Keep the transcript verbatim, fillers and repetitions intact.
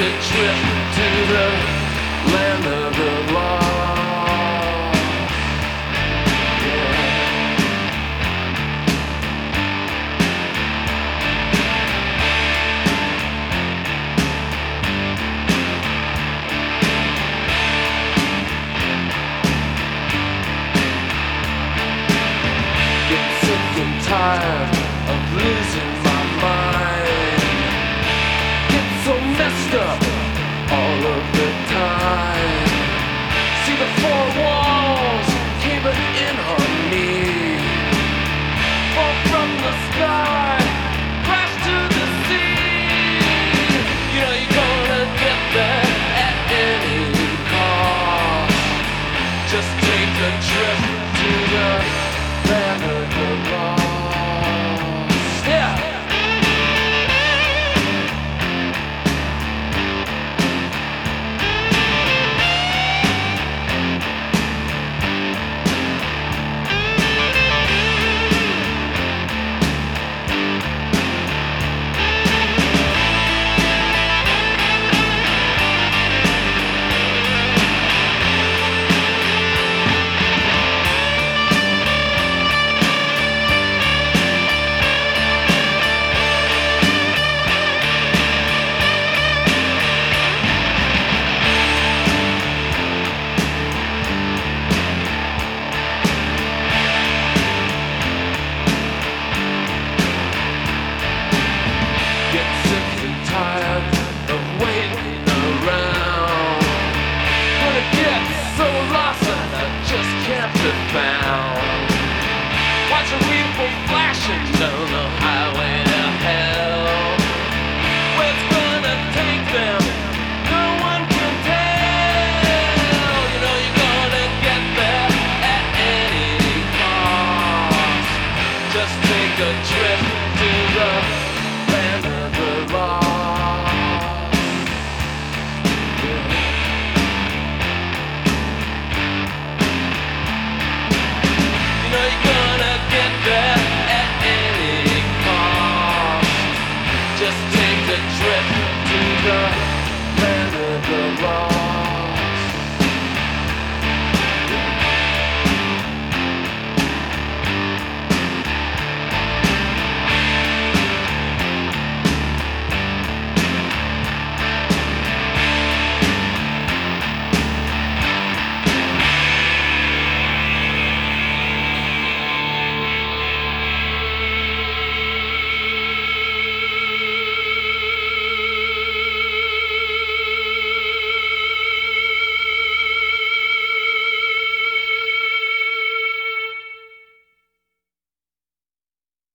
a trip to the land of the lost. Yeah. Get sick and tired of losing my mind. Get so messed up all of the time. See the four walls caving in on me. Fall from the sky, crash to the sea. You know you're gonna get there at any cost. Just take a trip to the land of